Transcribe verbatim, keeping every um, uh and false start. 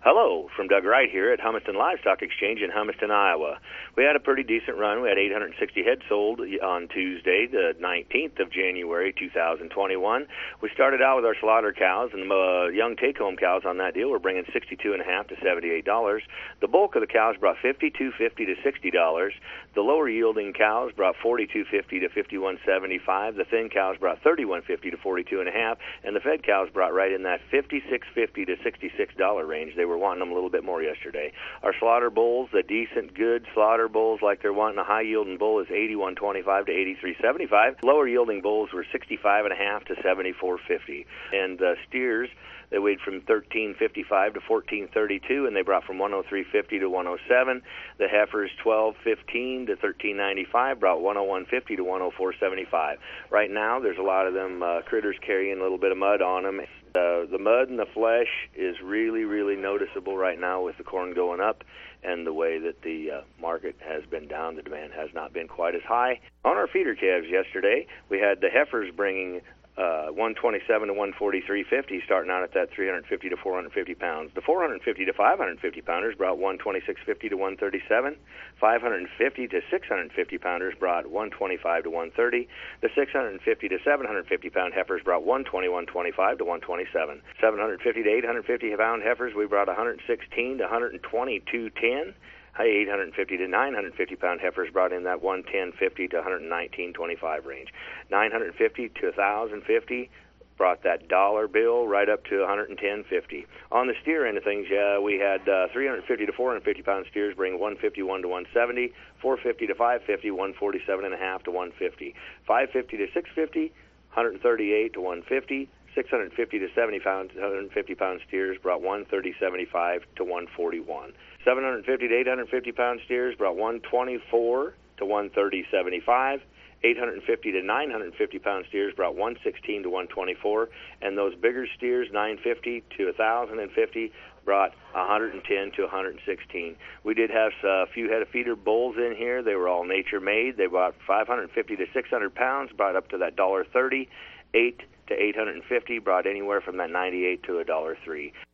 Hello, from Doug Wright here at Humiston Livestock Exchange in Humiston, Iowa. We had a pretty decent run. We had eight hundred sixty head sold on Tuesday, the nineteenth of January, two thousand twenty-one. We started out with our slaughter cows, and the uh, young take-home cows on that deal were bringing sixty-two and a half to seventy-eight dollars. The bulk of the cows brought fifty-two fifty to sixty dollars. The lower yielding cows brought forty-two fifty to fifty-one seventy-five. The thin cows brought thirty-one fifty to forty-two and a half, and the fed cows brought right in that fifty-six fifty to sixty-six dollar range. They were wanting them a little bit more yesterday. Our slaughter bulls, the decent, good slaughter bulls, like they're wanting a high-yielding bull, is eighty-one twenty-five to eighty-three seventy-five. Lower-yielding bulls were sixty-five and a half to seventy-four fifty. And uh, steers, they weighed from thirteen fifty-five to fourteen thirty-two, and they brought from one oh three fifty to one oh seven. The heifers, twelve fifteen to thirteen ninety-five, brought one oh one fifty to one oh four seventy-five. Right now, there's a lot of them uh, critters carrying a little bit of mud on them. Uh, the mud and the flesh is really, really noticeable right now with the corn going up, and the way that the uh, market has been down, the demand has not been quite as high. On our feeder calves yesterday, we had the heifers bringing uh, one twenty-seven to one forty-three fifty, starting out at that three fifty to four fifty pounds. The four fifty to five fifty pounders brought one twenty-six fifty to one thirty-seven. five fifty to six fifty pounders brought one twenty-five to one thirty. The six fifty to seven fifty pound heifers brought one twenty-one twenty-five to one twenty-seven. seven fifty to eight fifty pound heifers, we brought one sixteen to one twenty-two ten. eight fifty to nine fifty pound heifers brought in that one ten fifty to one nineteen twenty-five range. nine fifty to one thousand fifty brought that dollar bill right up to one ten fifty. On the steer end of things, yeah, we had uh, three fifty to four fifty pound steers bring one fifty-one to one seventy, four fifty to five fifty, one forty-seven and a half to one fifty, five fifty to six fifty, one thirty-eight to one fifty. six fifty to seventy pound, one fifty pound steers brought one thirty seventy-five to one forty-one. seven fifty to eight fifty pound steers brought one twenty-four to one thirty seventy-five. eight fifty to nine fifty pound steers brought one sixteen to one twenty-four, and those bigger steers, nine fifty to one thousand fifty, brought one ten to one sixteen. We did have a few head of feeder bulls in here. They were all nature made. They brought five fifty to six hundred pounds, brought up to that one dollar thirty. eight to eight fifty brought anywhere from that ninety-eight to one dollar three.